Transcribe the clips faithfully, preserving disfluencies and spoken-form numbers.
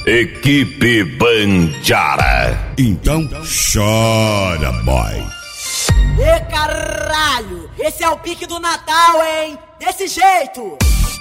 Equipe Bandiara. Então chora, boy. Ê, caralho! Esse é o pique do Natal, hein? Desse jeito!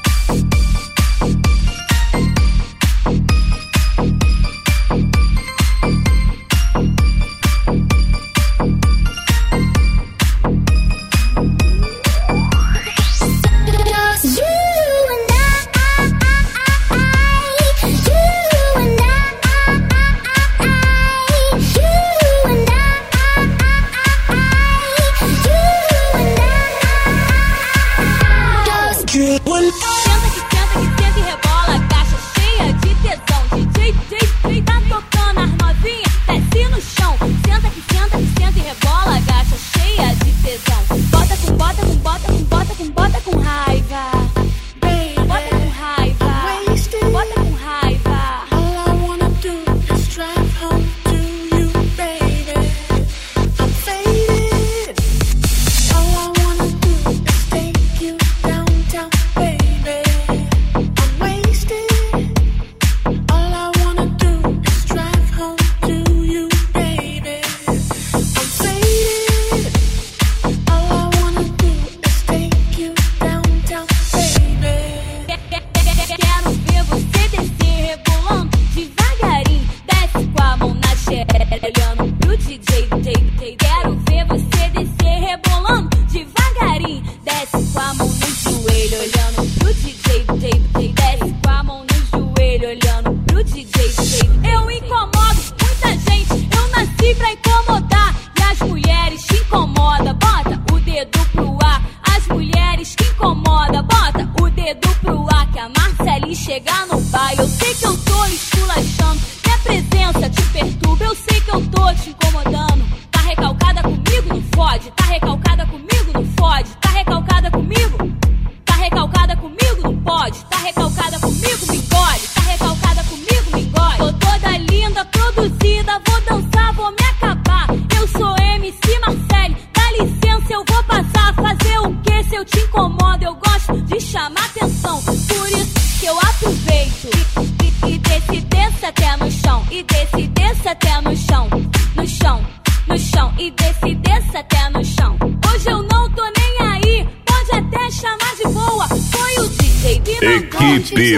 Equipe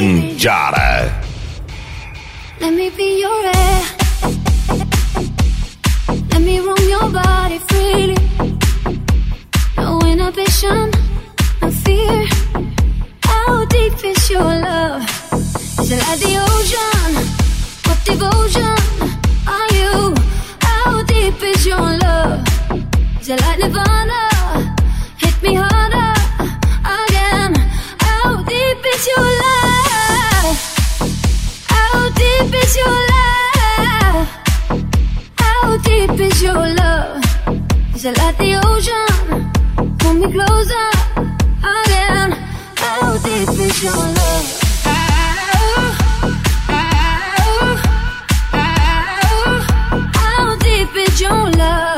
Bandiara. Let me be your air. Let me roam your body freely. No inhibition, no fear. How deep is your love? Is it like the ocean? What devotion are you? How deep is your love? Is it like Nirvana? Hit me harder again. How deep is your love? How deep is your love? How deep is your love? Is it like the ocean? Pull me closer again. How deep is your love? How deep is your love?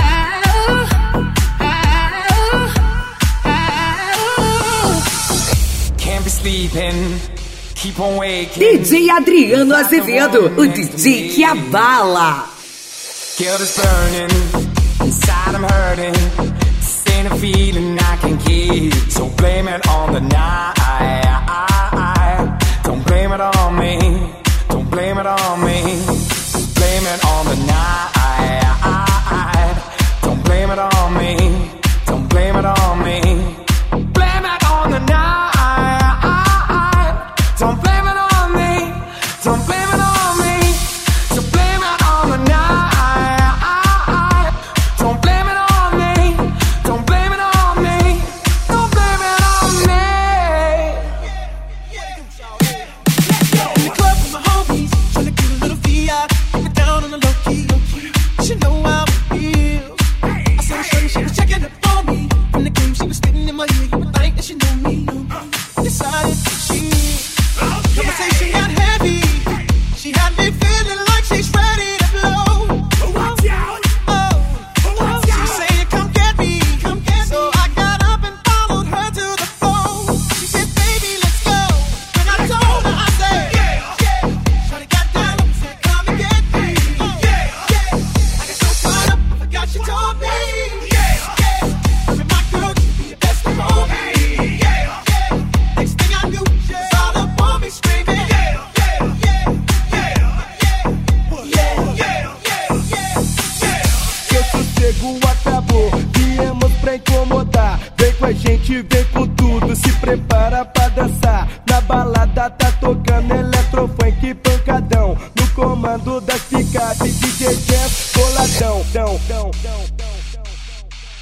D J Adriano Azevedo, o D J que abala. Guilt is burning, inside I'm hurting. This ain't a feeling I can keep. So blame it on the night. Don't blame it on me. Don't blame it on me. Blame it on the night. Don't blame it on me. Don't blame it on me. Blame it on the night. Don't blame it on me. Don't blame it on me. So blame it on the night. Don't blame it on me. Don't blame it on me. Don't blame it on me. In the club with my homies, trying to get a little V I, keep it down on the low key. gente vem com tudo, se prepara pra dançar. Na balada tá tocando eletrofunk pancadão. No comando das picapes, D J Jeff boladão, dão, dão, dão, dão.